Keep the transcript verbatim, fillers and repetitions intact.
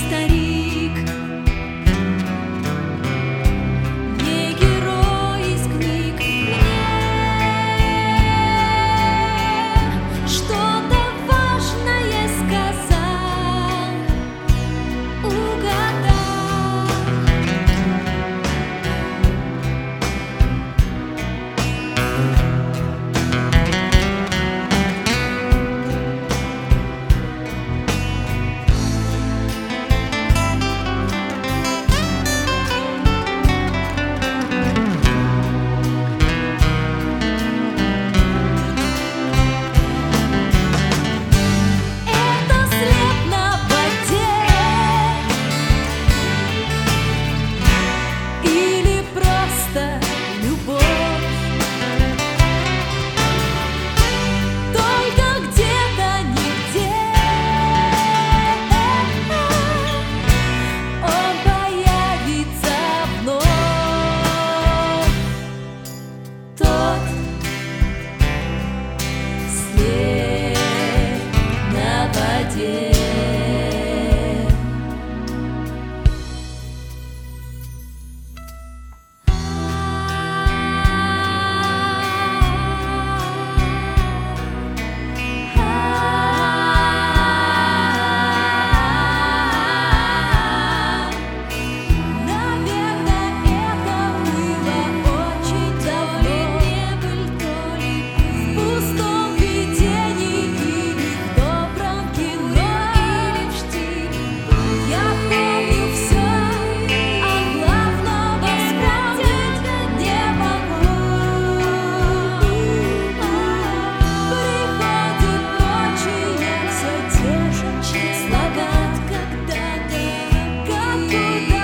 старик, не герой из книг. Мне что-то важное сказал, угадал. Это след на воде или просто любовь? Только где-то, нигде он появится вновь. Тот след на воде. Наверное, это было очень давно. В пустом видении или в добром кино, или в штиле. Я помню всё, а главного вспомнить не могу. Приходит ночью, я всё те же слова когда-то, как туда.